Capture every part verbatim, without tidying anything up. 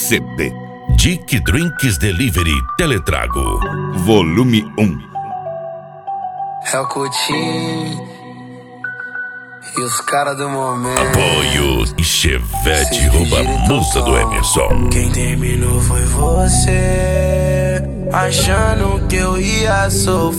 C D Dick Drinks Delivery Teletrago Volume um. É o Coutinho e os caras do momento. Apoio e Chevette rouba a musa do Emerson. Quem terminou foi você, achando que eu ia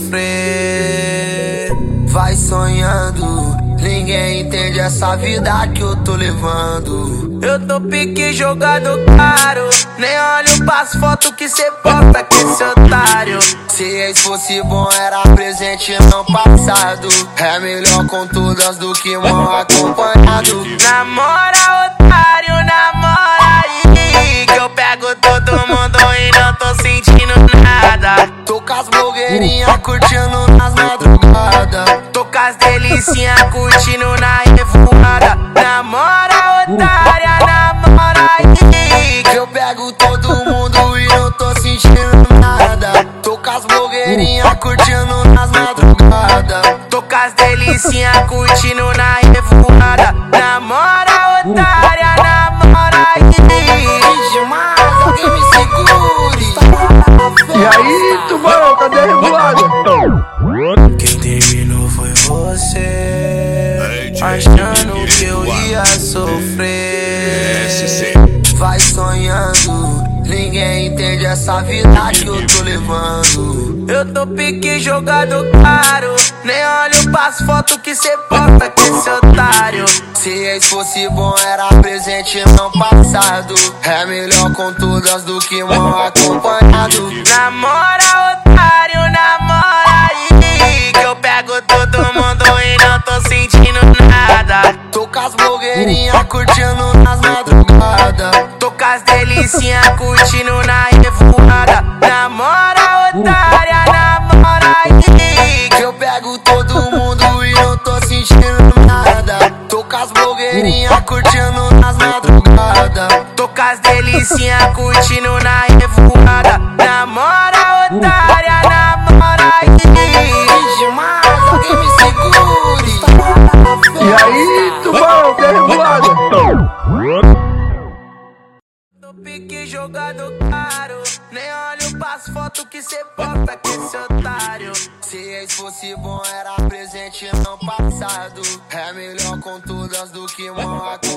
sofrer. Vai sonhando, ninguém entende essa vida que eu tô levando. Eu tô pique jogado caro, nem olho pras fotos que cê posta com esse otário. Se ex fosse bom era presente não passado. É melhor com todas do que mal acompanhado. Namora otário, namora aí, que eu pego todo mundo e não tô sentindo nada. Tô com as blogueirinhas curtindo nas madrugadas. Tô com as delicinhas curtindo na revoada. Namora otária, namora aí, que eu pego todo mundo e não tô sentindo nada. Tô com as blogueirinhas curtindo nas madrugadas. Tô com as delicinhas curtindo na revoada. Namora otária, namora aí. Demais, alguém me segure. E aí, tubarão, cadê a revoada? Quem terminou foi você, achando que eu ia sofrer. Vai sonhando, ninguém entende essa vida que eu tô levando. Eu tô pique jogado caro, nem olho pras fotos que cê posta com esse otário. Se ex fosse bom era presente não passado. É melhor com todas do que mal acompanhado. Namora otário, namora aí, que eu pego todo mundo e não tô sentindo nada. Tô com as blogueirinhas curtindo nas madrugadas. Tô com as delicinhas curtindo na revoada. Namora otária, namora aí, que eu pego todo mundo e não tô sentindo nada. Tô com as blogueirinhas curtindo nas madrugadas. Tô com as delicinhas curtindo na revoada. Namora otária, namora aí. Demais, alguém me segure. E aí, tubarão, cadê a revoada? Tô pique jogado caro, nem olho pras fotos que cê posta com esse otário. Se ex fosse bom era presente não passado. É melhor com todas do que mal acompanhado.